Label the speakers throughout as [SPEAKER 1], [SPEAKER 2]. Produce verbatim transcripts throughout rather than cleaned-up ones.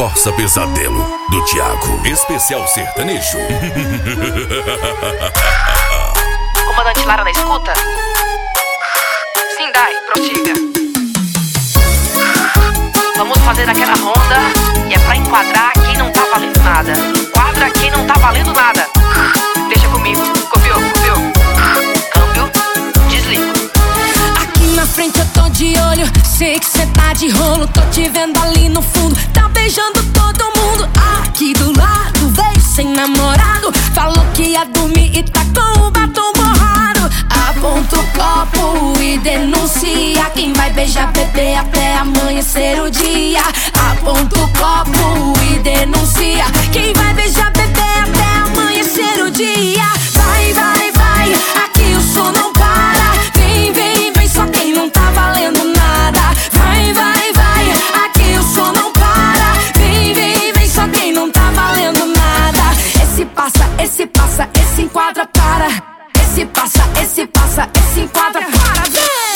[SPEAKER 1] Corsa Pesadelo, do Thiago. Especial sertanejo.
[SPEAKER 2] Comandante Lara na escuta? Sim, Dai, prossiga. Vamos fazer aquela ronda e é pra enquadrar quem não tá valendo nada. Enquadra quem não tá valendo nada. Deixa comigo, copiou, copiou. Câmbio, desligo.
[SPEAKER 3] Aqui na frente eu tô de olho, sei que cê tá de rolo. Tô te vendo ali no fundo, tá beijando todo mundo. Aqui do lado veio sem namorado, falou que ia dormir e tá com o batom borrado. Aponta o copo e denuncia quem vai beijar bebê até amanhecer o dia. Aponta o copo e denuncia quem vai beijar bebê até amanhecer o dia. Vai, vai, vai, aqui o som não para. Vem, vem, vem, só quem não tá valendo nada. Vai, vai, vai, aqui o som não para. Vem, vem, vem, só quem não tá valendo nada. Esse passa, esse passa, esse enquadra, para. Esse passa, esse passa, esse enquadra, para.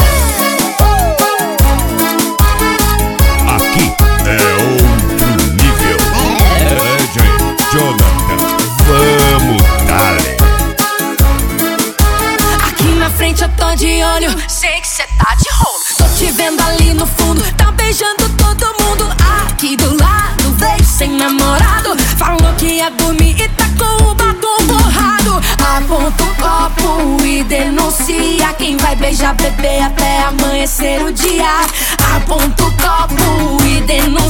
[SPEAKER 4] Aqui é outro nível. D J Jonathan, vamos dale.
[SPEAKER 3] Aqui na frente eu tô de olho, sei que cê tá de rolo. Tô te vendo ali no fundo, tá beijando todo mundo. Aqui do lado veio sem namorado, falou que ia dormir e tá com o batom borrado. Aponta o copo e denuncia quem vai beijar bebê até amanhecer o dia. Aponta o copo e denuncia